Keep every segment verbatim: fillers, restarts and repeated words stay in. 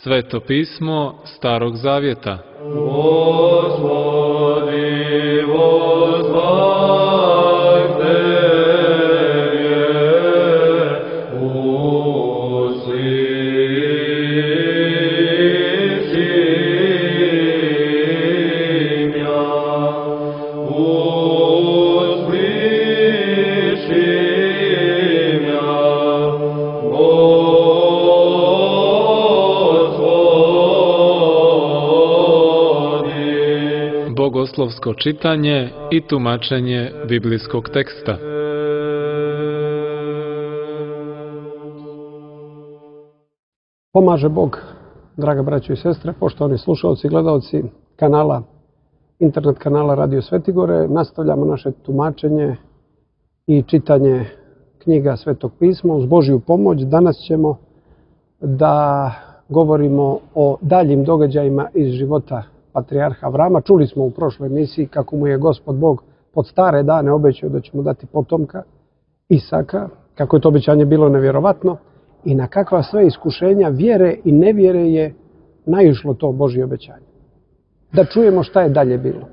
Sveto pismo Starog Zavjeta. Gospodi, vozvaj Tebe, uslišim ja, uslišim ja, Bogoslovsko čitanje i tumačenje biblijskog teksta. Pomaže Bog, draga braćo i sestre, poštovani slušalci i gledalci kanala, internet kanala Radio Svetigore. Nastavljamo naše tumačenje i čitanje knjiga Svetog pisma uz Božju pomoć. Danas ćemo da govorimo o daljim događajima iz života patrijarha Avrama. Čuli smo u prošloj emisiji kako mu je Gospod Bog pod stare dane obećao da će mu dati potomka Isaka, kako je to obećanje bilo nevjerovatno i na kakva sve iskušenja vjere i nevjere je naišlo to Božje obećanje. Da čujemo šta je dalje bilo.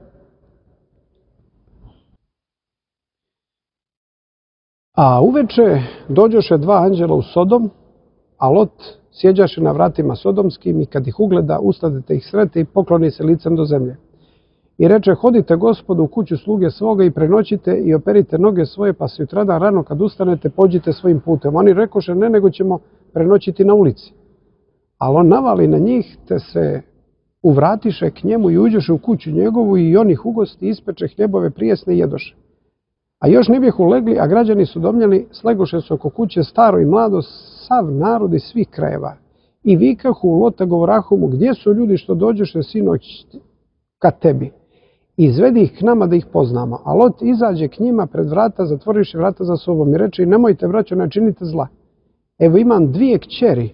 A uveče dođoše dva anđela u Sodom, a Lot sjeđaše na vratima sodomskim i kad ih ugleda, ustade ih srete i pokloni se licem do zemlje. I reče, hodite Gospodu u kuću sluge svoga i prenoćite i operite noge svoje, pa se jutradan rano kad ustanete pođite svojim putem. Oni rekoše, ne, nego ćemo prenoćiti na ulici. Ali on navali na njih, te se uvratiše k njemu i uđoše u kuću njegovu i on ih ugosti, ispeče hljebove prijesne i jedoše. A još ne bih ulegli, a građani su domljeni, slegoše se oko kuće staro i mlado, sav narod iz svih krajeva. I vikahu u Lota govorahu mu, gdje su ljudi što dođoše sinoć ka tebi? Izvedi ih k nama da ih poznamo. A Lot izađe k njima pred vrata, zatvoriše vrata za sobom i reče, nemojte, braćo, ne činite zla. Evo imam dvije kćeri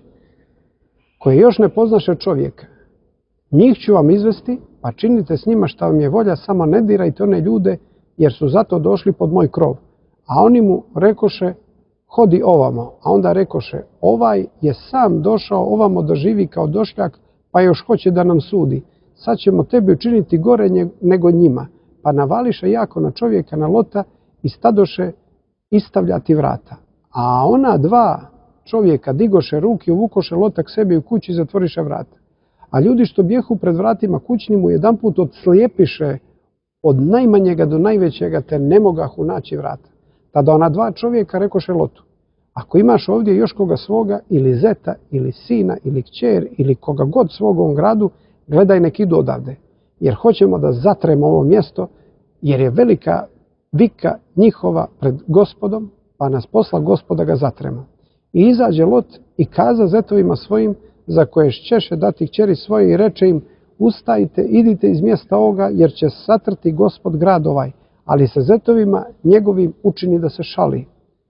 koje još ne poznaše čovjeka. Njih ću vam izvesti, pa činite s njima šta vam je volja, samo ne dirajte one ljude, jer su zato došli pod moj krov. A oni mu rekoše, hodi ovamo. A onda rekoše, ovaj je sam došao ovamo da živi kao došljak, pa još hoće da nam sudi. Sad ćemo tebi učiniti gore nego njima. Pa navališe jako na čovjeka, na Lota, i stadoše istavljati vrata. A ona dva čovjeka digoše ruke, uvukoše Lota k sebi u kući i zatvoriše vrata. A ljudi što bjehu pred vratima kućni mu jedanput odslijepiše od najmanjega do najvećega, te ne mogahu naći vrata. Tada ona dva čovjeka rekoše Lotu, ako imaš ovdje još koga svoga, ili zeta, ili sina, ili kćer, ili koga god svoga u ovom gradu, gledaj nek idu odavde, jer hoćemo da zatremo ovo mjesto, jer je velika vika njihova pred Gospodom, pa nas posla Gospoda ga zatremo. I izađe Lot i kaza zetovima svojim, za koje šćeše dati kćeri svoje, i reče im, ustajte, idite iz mjesta ovoga, jer će satrti Gospod grad ovaj, ali se zetovima njegovim učini da se šali.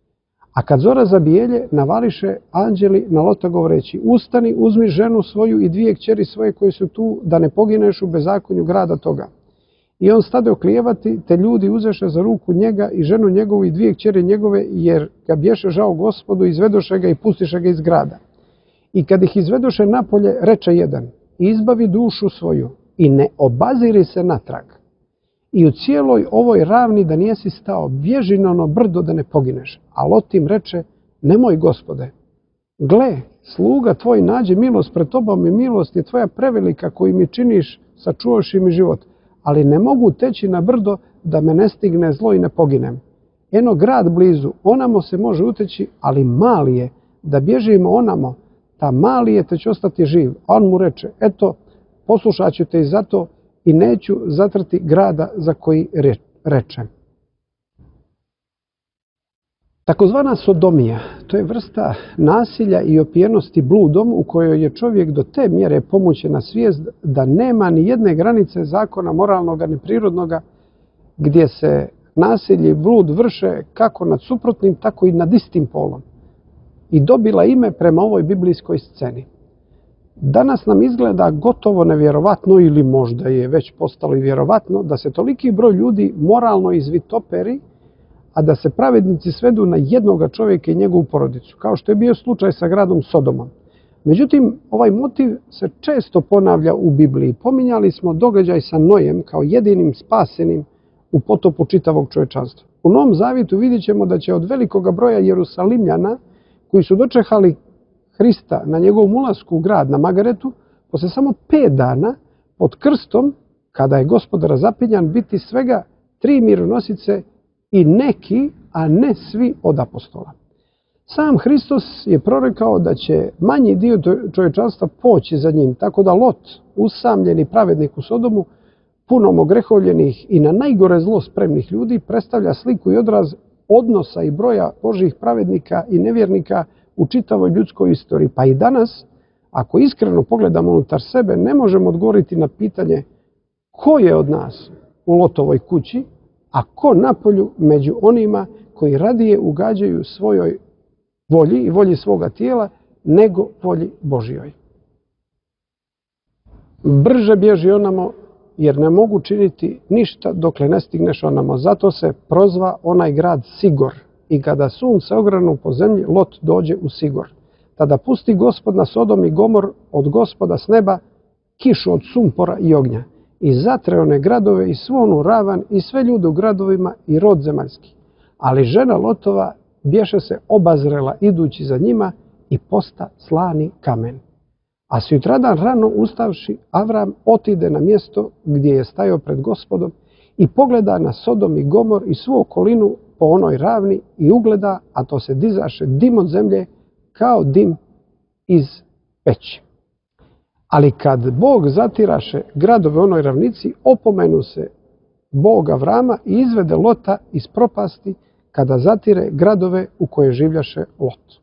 A kad zora zabijelje, navališe anđeli na Lota govoreći, ustani, uzmi ženu svoju i dvije kćeri svoje koje su tu, da ne pogineš u bezakonju grada toga. I on stade oklijevati, te ljudi uzeše za ruku njega i ženu njegovu i dvije kćeri njegove, jer ga bješe žao Gospodu, izvedoše ga i pustiše ga iz grada. I kad ih izvedoše napolje, reče jedan, izbavi dušu svoju i ne obaziri se natrag. I u cijeloj ovoj ravni da nijesi stao, bježi na ono brdo da ne pogineš. A Lot im reče, nemoj Gospode, gle, sluga tvoj nađe milost pred tobom i milost je tvoja prevelika koju mi činiš, sačuvaši mi život, ali ne mogu teći na brdo da me ne stigne zlo i ne poginem. Eno grad blizu, onamo se može uteći, ali mali je, da bježimo onamo, ta mali je te će ostati živ. A on mu reče, eto, poslušat ću te i zato i neću zatrti grada za koji rečem. Takozvana sodomija, to je vrsta nasilja i opijenosti bludom u kojoj je čovjek do te mjere pomućen na svijest da nema ni jedne granice zakona moralnoga ni prirodnoga gdje se nasilje i blud vrše kako nad suprotnim, tako i nad istim polom. I dobila ime prema ovoj biblijskoj sceni. Danas nam izgleda gotovo nevjerovatno, ili možda je već postalo i vjerovatno, da se toliki broj ljudi moralno izvitoperi, a da se pravednici svedu na jednoga čovjeka i njegovu porodicu, kao što je bio slučaj sa gradom Sodomom. Međutim, ovaj motiv se često ponavlja u Bibliji. Pominjali smo događaj sa Nojem kao jedinim spasenim u potopu čitavog čovječanstva. U Novom Zavjetu vidjet ćemo da će od velikoga broja Jerusalimljana koji su dočekali Hrista na njegovom ulasku u grad na Magaretu, posle samo pet dana pod krstom, kada je Gospod razapinjan, biti svega tri mironosice i neki, a ne svi od apostola. Sam Hristos je prorekao da će manji dio čovječanstva poći za njim, tako da Lot, usamljeni pravednik u Sodomu, punom ogrehovljenih i na najgore zlo spremnih ljudi, predstavlja sliku i odraz odnosa i broja Božjih pravednika i nevjernika u čitavoj ljudskoj istoriji. Pa i danas, ako iskreno pogledamo unutar sebe, ne možemo odgovoriti na pitanje ko je od nas u Lotovoj kući, a ko napolju među onima koji radije ugađaju svojoj volji i volji svoga tijela nego volji Božjoj. Brže bježi onamo, jer ne mogu činiti ništa dokle ne stigneš onamo. Zato se prozva onaj grad Sigor. I kada sunce ogranu po zemlji, Lot dođe u Sigor. Tada pusti Gospod na Sodom i Gomor od Gospoda s neba kišu od sumpora i ognja. I zatre one gradove i svu onu ravan i sve ljude u gradovima i rod zemaljski. Ali žena Lotova bješe se obazrela idući za njima i posta slani kamen. A sutradan rano ustavši, Avram otide na mjesto gdje je stajao pred Gospodom i pogleda na Sodom i Gomor i svu okolinu po onoj ravni i ugleda, a to se dizaše dim od zemlje kao dim iz peći. Ali kad Bog zatiraše gradove onoj ravnici, opomenu se Bog Avrama i izvede Lota iz propasti kada zatire gradove u koje življaše Lot.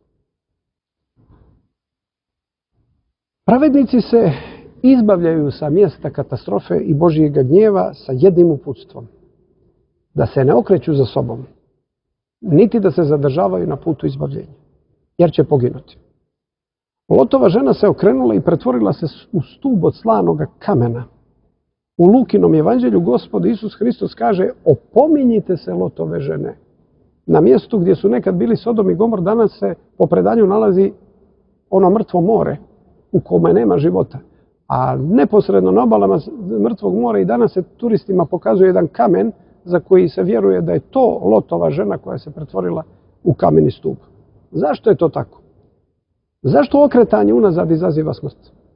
Pravednici se izbavljaju sa mjesta katastrofe i Božjega gnjeva sa jednim uputstvom. Da se ne okreću za sobom, niti da se zadržavaju na putu izbavljenja, jer će poginuti. Lotova žena se okrenula i pretvorila se u stub od slanoga kamena. U Lukinom evanđelju Gospod Isus Hristos kaže: opominjite se Lotove žene. Na mjestu gdje su nekad bili Sodom i Gomor, danas se po predanju nalazi ono mrtvo more u kome nema života. A neposredno na obalama mrtvog mora i danas se turistima pokazuje jedan kamen za koji se vjeruje da je to Lotova žena koja se pretvorila u kameni stup. Zašto je to tako? Zašto okretanje unazad izaziva smrt?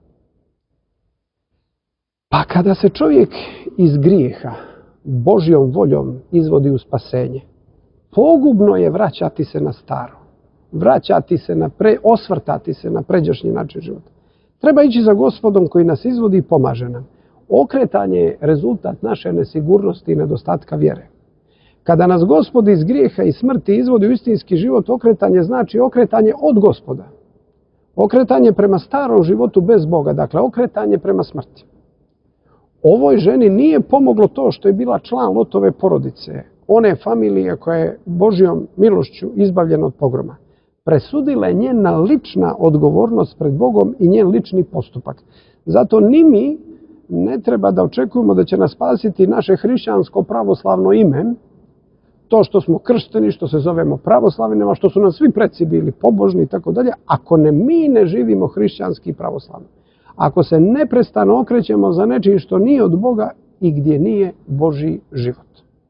Pa kada se čovjek iz grijeha Božjom voljom izvodi u spasenje, pogubno je vraćati se na staro, vraćati se na pre, osvrtati se na pređašnji način života. Treba ići za Gospodom koji nas izvodi i pomaže nam. Okretanje je rezultat naše nesigurnosti i nedostatka vjere. Kada nas Gospod iz grijeha i smrti izvodi u istinski život, okretanje znači okretanje od Gospoda. Okretanje prema starom životu bez Boga, dakle okretanje prema smrti. Ovoj ženi nije pomoglo to što je bila član Lotove porodice, one familije koja je Božjom milošću izbavljena od pogroma. Presudila je njena lična odgovornost pred Bogom i njen lični postupak. Zato ni mi ne treba da očekujemo da će nas spasiti naše hrišćansko pravoslavno ime, to što smo kršteni, što se zovemo pravoslavnima, što su nam svi preci bili pobožni i tako dalje, ako ne mi ne živimo hrišćanski i pravoslavno. Ako se neprestano okrećemo za nečim što nije od Boga i gdje nije Božji život.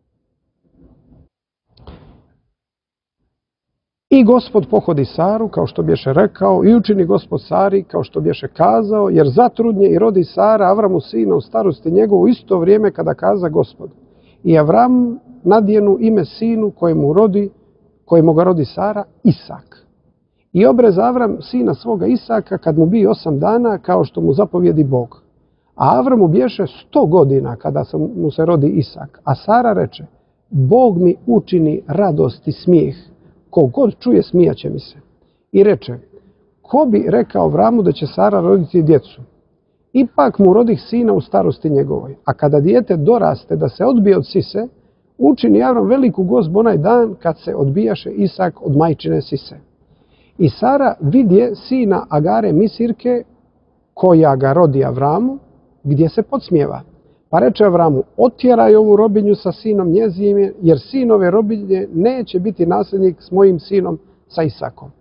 I Gospod pohodi Saru, kao što bješe rekao, i učini Gospod Sari, kao što bješe kazao, jer zatrudnje i rodi Sara Avramu sina u starosti njegovu u isto vrijeme kada kaza Gospod. I Avram nadjenu ime sinu kojemu, rodi, kojemu ga rodi Sara, Isak. I obrez Avram sina svoga Isaka kad mu bi osam dana, kao što mu zapovjedi Bog. A Avramu bješe sto godina kada mu se rodi Isak. A Sara reče: Bog mi učini radost i smijeh. Ko god čuje, smijaće mi se. I reče: ko bi rekao Avramu da će Sara roditi djecu? Ipak mu rodih sina u starosti njegovoj. A kada dijete doraste da se odbije od sise, učini Avram veliku gozbu onaj dan kad se odbijaše Isak od majčine sise. I Sara vidje sina Agare Misirke, koja ga rodi Avramu, gdje se podsmijeva. Pa reče Avramu: otjeraj ovu robinju sa sinom njezinim, jer sin ove robinje neće biti nasljednik s mojim sinom sa Isakom.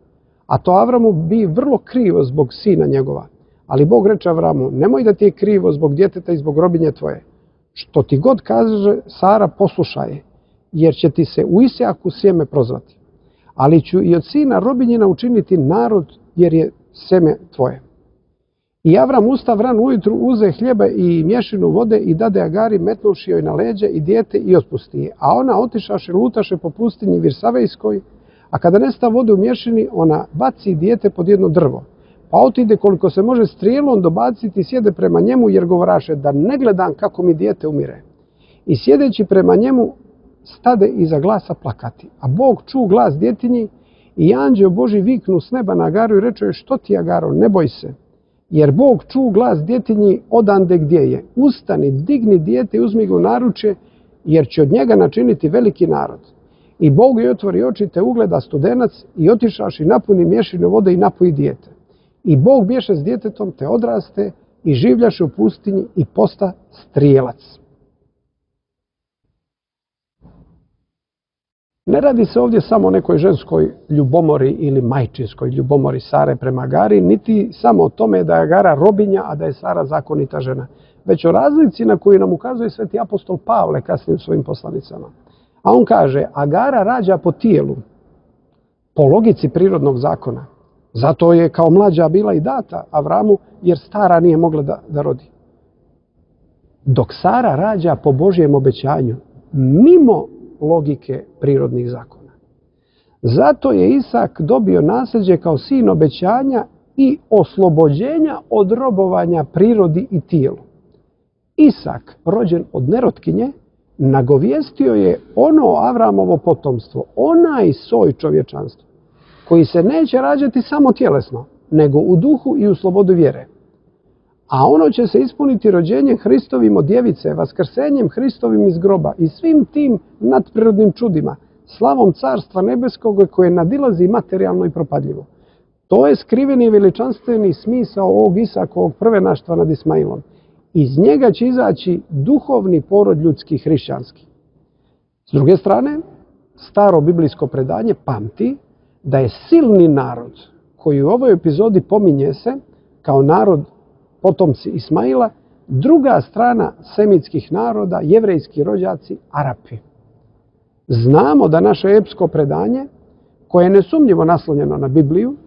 A to Avramu bi vrlo krivo zbog sina njegova. Ali Bog reče Avramu, nemoj da ti je krivo zbog djeteta i zbog robinje tvoje. Što ti god kaže Sara, poslušaj je, jer će ti se u Isaku sjeme prozvati. Ali ću i od sina robinjina učiniti narod, jer je sjeme tvoje. I Avram ustav ran ujutru, uze hljeba i mješinu vode i dade Agari, metnuši joj na leđe i dijete i otpusti je. A ona otišaše, lutaše po pustinji Virsavejskoj, a kada nesta vode u mješini, ona baci dijete pod jedno drvo. Pa otide koliko se može strijelom dobaciti i sjede prema njemu, jer govoraše da ne gledam kako mi dijete umire. I sjedeći prema njemu, stade iza glasa plakati. A Bog ču glas djetinji i anđeo Boži viknu s neba na Agaru i reče joj, što ti, Agaro, ne boj se. Jer Bog ču glas djetinji odande gdje je. Ustani, digni dijete i uzmi ga u naručje, jer će od njega načiniti veliki narod. I Bog joj otvori oči, te ugleda studenac i otišaš i napuni mješinu vode i napoji dijete. I Bog bješe s djetetom, te odraste i življaše u pustinji i posta strijelac. Ne radi se ovdje samo o nekoj ženskoj ljubomori ili majčinskoj ljubomori Sare prema Agari, niti samo o tome da je Agara robinja, a da je Sara zakonita žena, već o razlici na koju nam ukazuje sveti apostol Pavle kasnije u svojim poslanicama. A on kaže, Agara rađa po tijelu, po logici prirodnog zakona. Zato je kao mlađa bila i data Avramu, jer stara nije mogla da, da rodi. Dok Sara rađa po Božjem obećanju, mimo logike prirodnih zakona. Zato je Isak dobio nasljeđe kao sin obećanja i oslobođenja od robovanja prirodi i tijelu. Isak, rođen od nerotkinje, nagovijestio je ono Avramovo potomstvo, onaj soj čovječanstva, koji se neće rađati samo tjelesno, nego u duhu i u slobodu vjere. A ono će se ispuniti rođenjem Hristovim od djevice, vaskrsenjem Hristovim iz groba i svim tim nadprirodnim čudima, slavom Carstva nebeskog koje nadilazi materijalno i propadljivo. To je skriveni veličanstveni smisao ovog Isakovog prvenaštva nad Ismailom. Iz njega će izaći duhovni porod ljudski hrišćanski. S druge strane, staro biblijsko predanje pamti da je silni narod, koji u ovoj epizodi pominje se kao narod potomci Ismaila, druga strana semitskih naroda, jevrejski rođaci, Arapi. Znamo da naše epsko predanje, koje je nesumnjivo naslonjeno na Bibliju,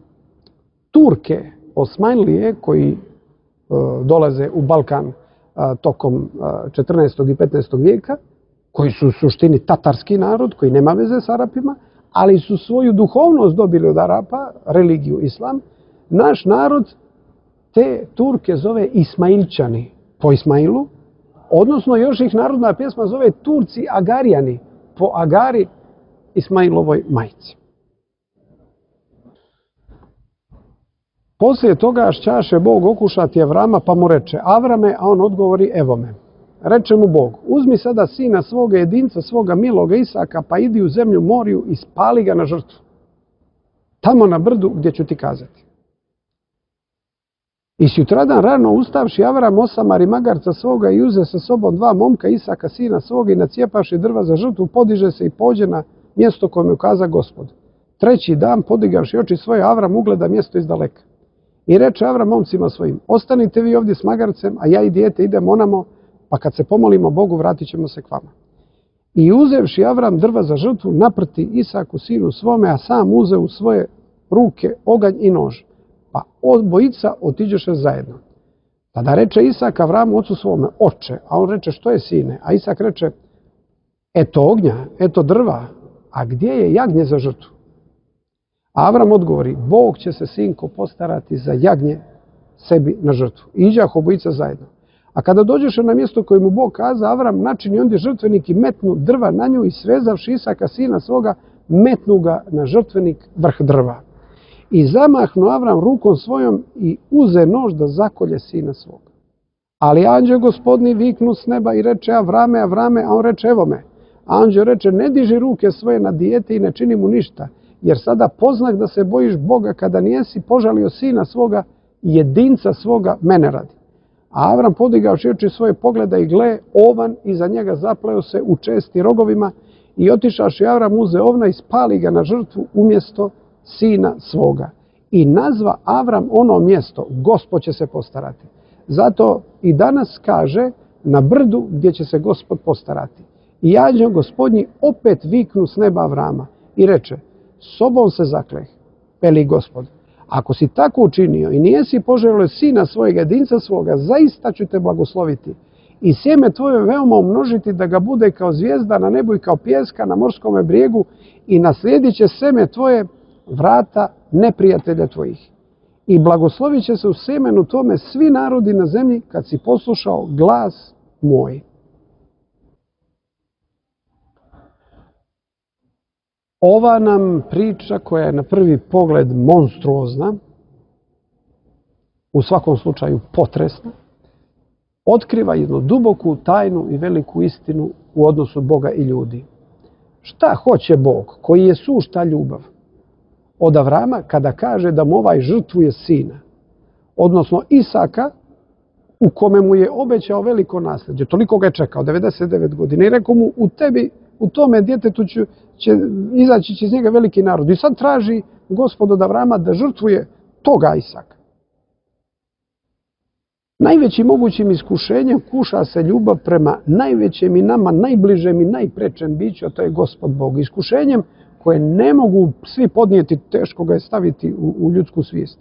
Turke, Osmanlije, koji e, dolaze u Balkan e, tokom e, četrnaestog i petnaestog vijeka, koji su u suštini tatarski narod, koji nema veze s Arapima, ali su svoju duhovnost dobili od Arapa, religiju islam, naš narod te Turke zove Ismailčani po Ismailu, odnosno još ih narodna pjesma zove Turci Agarijani po Agari, Ismailovoj majci. Poslije toga šćaše Bog okušati Avrama, pa mu reče, Avrame, a on odgovori, evo me. Reče mu Bog, uzmi sada sina svoga jedinca, svoga miloga Isaka, pa idi u zemlju Moriju i spali ga na žrtvu. Tamo na brdu gdje ću ti kazati. I sutradan rano ustavši Avram osamari magarca svoga i uze sa sobom dva momka Isaka, sina svoga, i nacijepaši drva za žrtvu, podiže se i pođe na mjesto koje mu ukaza Gospod. Treći dan, podigavši oči svoje, Avram ugleda mjesto iz daleka. I reče Avram momcima svojim, ostanite vi ovdje s magarcem, a ja i dijete idemo onamo, pa kad se pomolimo Bogu, vratit ćemo se k vama. I uzevši Avram drva za žrtvu, naprti Isaku sinu svome, a sam uze u svoje ruke oganj i nož. Pa obojica otiđeše zajedno. Tada reče Isak Avramu ocu svome, oče, a on reče, što je sine? A Isak reče, eto ognja, eto drva, a gdje je jagnje za žrtvu? A Avram odgovori, Bog će se, sinko, postarati za jagnje sebi na žrtvu. I iđah obojica zajedno. A kada dođeše na mjesto koje mu Bog kaza, Avram načini ondje žrtvenik i metnu drva na nju i svezavši Isaka sina svoga, metnu ga na žrtvenik vrh drva. I zamahnu Avram rukom svojom i uze nož da zakolje sina svoga. Ali anđeo gospodni viknu s neba i reče, Avrame, Avrame, a on reče, evo me. A anđeo reče, ne diži ruke svoje na dijete i ne čini mu ništa, jer sada poznak da se bojiš Boga kada nijesi požalio sina svoga, jedinca svoga, mene radi. A Avram podigavši oči svoje pogleda i gle, ovan iza njega zapleo se u česti rogovima i otišavši Avram uze ovna i spali ga na žrtvu umjesto sina svoga. I nazva Avram ono mjesto, Gospod će se postarati. Zato i danas kaže na brdu gdje će se Gospod postarati. I anđeo Gospodnji opet viknu s neba Avrama i reče, sobom se zakleh, veli Gospod, ako si tako učinio i nijesi poželio sina svojeg jedinca svoga, zaista ću te blagosloviti i sjeme tvoje veoma umnožiti da ga bude kao zvijezda na nebu i kao pijeska na morskome brijegu i naslijedit će seme tvoje vrata neprijatelja tvojih. I blagoslovit će se u semenu tome svi narodi na zemlji kad si poslušao glas moj. Ova nam priča, koja je na prvi pogled monstruozna, u svakom slučaju potresna, otkriva jednu duboku tajnu i veliku istinu u odnosu Boga i ljudi. Šta hoće Bog, koji je sušta ljubav, od Avrama kada kaže da mu ovaj žrtvuje sina, odnosno Isaka, u kome mu je obećao veliko nasljeđe. Toliko ga je čekao, devedeset devet godina, i rekao mu, u tebi, u tome djetetu će, će izaći će iz njega veliki narod. I sad traži Gospod od Avrama da žrtvuje toga Isaka. Najvećim mogućim iskušenjem kuša se ljubav prema najvećem i nama najbližem i najprečem biću, a to je Gospod Bog. Iskušenjem koje ne mogu svi podnijeti, teško ga je staviti u, u ljudsku svijest.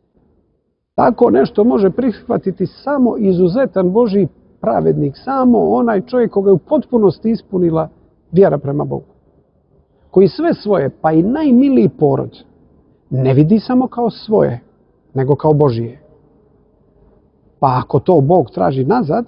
Tako nešto može prihvatiti samo izuzetan Božji pravednik, samo onaj čovjek koga je u potpunosti ispunila vjera prema Bogu. Koji sve svoje, pa i najmiliji porod, ne vidi samo kao svoje, nego kao Božije. Pa ako to Bog traži nazad,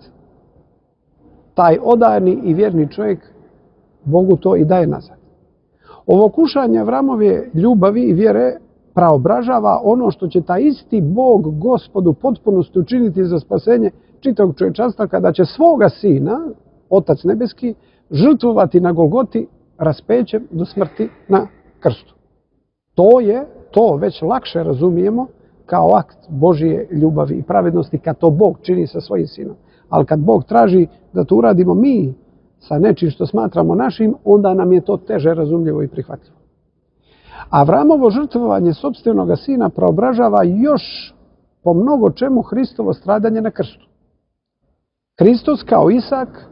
taj odani i vjerni čovjek Bogu to i daje nazad. Ovo kušanje Avramove ljubavi i vjere praobražava ono što će taj isti Bog, Gospodu, potpunosti učiniti za spasenje čitavog čovječanstva kada će svoga sina, Otac nebeski, žrtvovati na Golgoti raspećem do smrti na krstu. To je, to već lakše razumijemo kao akt Božje ljubavi i pravednosti kad to Bog čini sa svojim sinom. Ali kad Bog traži da to uradimo mi sa nečim što smatramo našim, onda nam je to teže razumljivo i prihvatljivo. Avramovo žrtvovanje sopstvenoga sina preobražava još po mnogo čemu Hristovo stradanje na krstu. Hristos kao Isak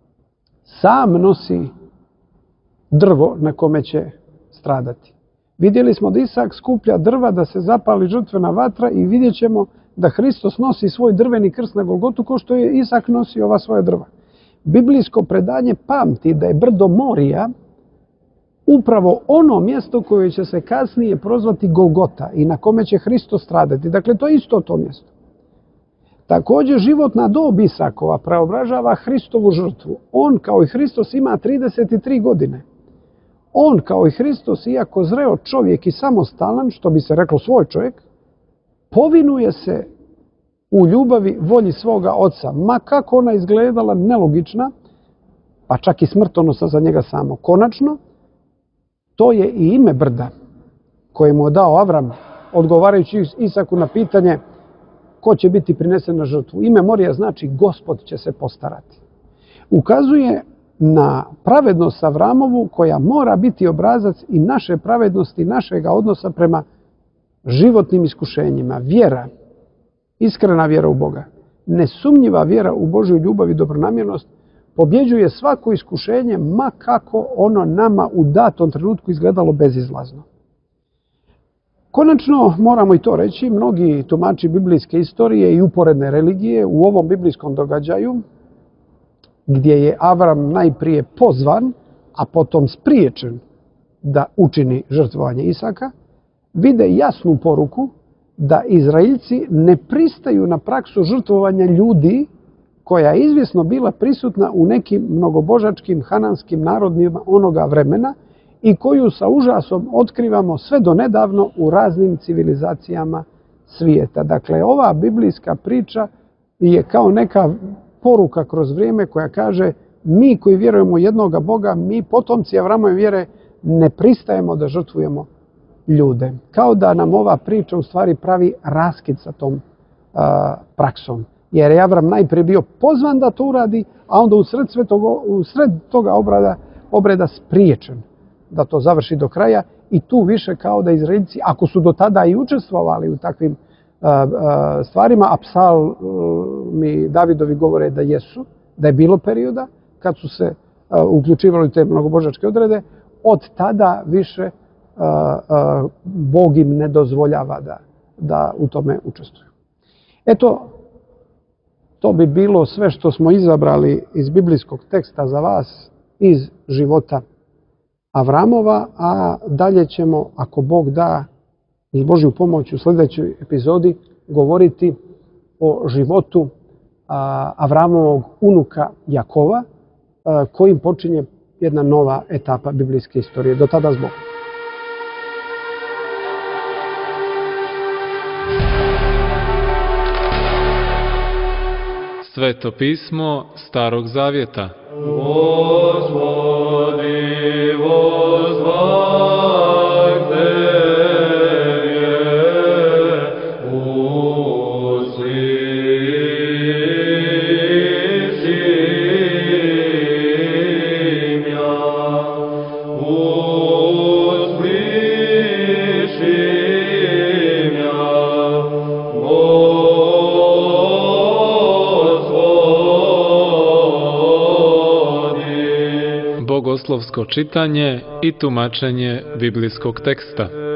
sam nosi drvo na kome će stradati. Vidjeli smo da Isak skuplja drva da se zapali žrtvena vatra i vidjet ćemo da Hristos nosi svoj drveni krst na Golgotu kao što je Isak nosio ova svoja drva. Biblijsko predanje pamti da je brdo Morija upravo ono mjesto koje će se kasnije prozvati Golgota i na kome će Hristos stradati. Dakle, to je isto to mjesto. Također, životna dob Isakova preobražava Hristovu žrtvu. On, kao i Hristos, ima trideset tri godine. On, kao i Hristos, iako zreo čovjek i samostalan, što bi se reklo svoj čovjek, povinuje se u ljubavi volji svoga oca, ma kako ona izgledala nelogična, pa čak i smrtonosna za njega samo. Konačno, to je i ime brda koje mu je dao Avram, odgovarajući Isaku na pitanje ko će biti prinesen na žrtvu. Ime Morija znači Gospod će se postarati. Ukazuje na pravednost Avramovu koja mora biti obrazac i naše pravednosti, našega odnosa prema životnim iskušenjima. Vjera, iskrena vjera u Boga, nesumnjiva vjera u Božju ljubav i dobronamjernost pobjeđuje svako iskušenje, ma kako ono nama u datom trenutku izgledalo bezizlazno. Konačno, moramo i to reći, mnogi tumači biblijske istorije i uporedne religije u ovom biblijskom događaju, gdje je Avram najprije pozvan, a potom spriječen da učini žrtvovanje Isaka, vide jasnu poruku da Izraeljci ne pristaju na praksu žrtvovanja ljudi koja je izvjesno bila prisutna u nekim mnogobožačkim hananskim narodima onoga vremena i koju sa užasom otkrivamo sve do nedavno u raznim civilizacijama svijeta. Dakle, ova biblijska priča je kao neka poruka kroz vrijeme koja kaže mi koji vjerujemo u jednoga Boga, mi potomci Avramove vjere ne pristajemo da žrtvujemo ljude. Kao da nam ova priča u stvari pravi raskid sa tom a, praksom. Jer je Avram najprije bio pozvan da to uradi, a onda u sred, toga, u sred toga obrada, obreda spriječen da to završi do kraja i tu više kao da Izraelci, ako su do tada i učestvovali u takvim a, a, stvarima, a psalmi Davidovi govore da jesu, da je bilo perioda kad su se a, uključivali u te mnogobožačke odrede, od tada više a, a, Bog im ne dozvoljava da, da u tome učestvuju. Eto, to bi bilo sve što smo izabrali iz biblijskog teksta za vas, iz života Avramova, a dalje ćemo, ako Bog da, uz Božju pomoć u sljedećoj epizodi govoriti o životu Avramovog unuka Jakova, kojim počinje jedna nova etapa biblijske istorije. Do tada s Bogom. Sveto pismo Starog Zavjeta. Господи, возвах Тебе, услыши мя, услыши мя, Bogoslovsko čitanje i tumačenje biblijskog teksta.